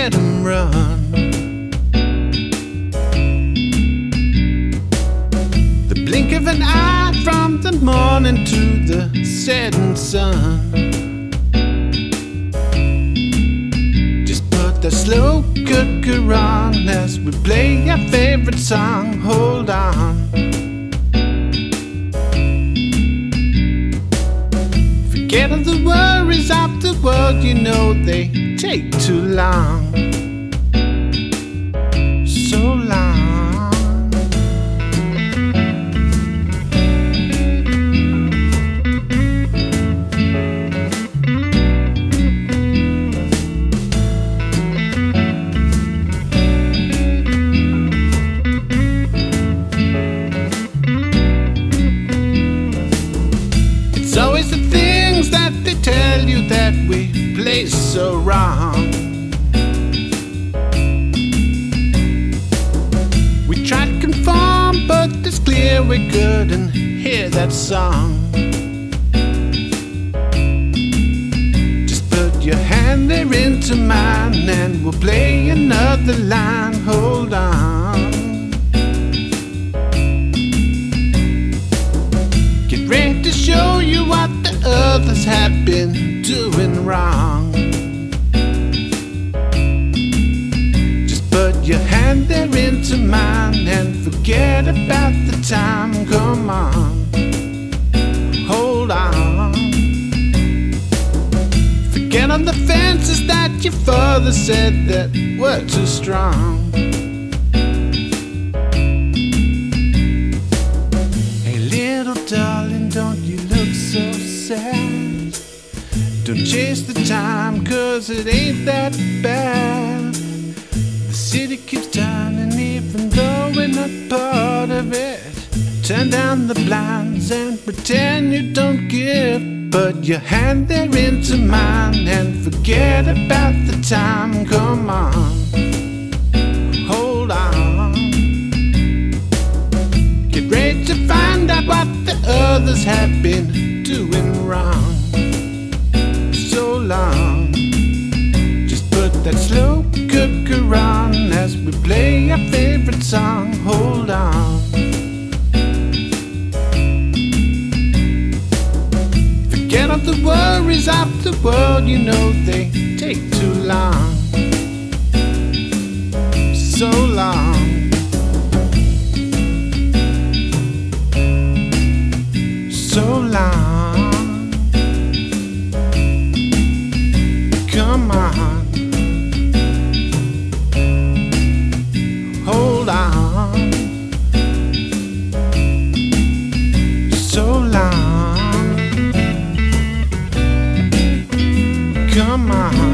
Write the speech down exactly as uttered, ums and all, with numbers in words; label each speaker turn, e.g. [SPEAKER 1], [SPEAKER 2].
[SPEAKER 1] let 'em run. The blink of an eye from the morning to the setting sun. Just put the slow cooker on as we play our favorite song. Hold on. Forget all the worries of the world, you know they take too long. So long. It's always the things that they tell you that we play so wrong. We try to conform, but it's clear we couldn't hear that song. Just put your hand there into mine and we'll play another line. Hold on. Get ready to show you what the others have been doing wrong. Just put your hand there into mine and forget about the time. Come on, hold on. Forget all the fences that your father said that were too strong. Hey little darling, don't you look so sad. Don't chase the time, cause it ain't that bad. The city keeps turning even though we're not part of it. Turn down the blinds and pretend you don't give. Put your hand there into mine and forget about the time. Come on, hold on. Get ready to find out what the others have been doing wrong. So long. Just put that slow cooker on as we play our favorite song. Hold on. Forget all the worries of the world, you know they take too long. So long. So long. Come on, hold on. So long. Come on.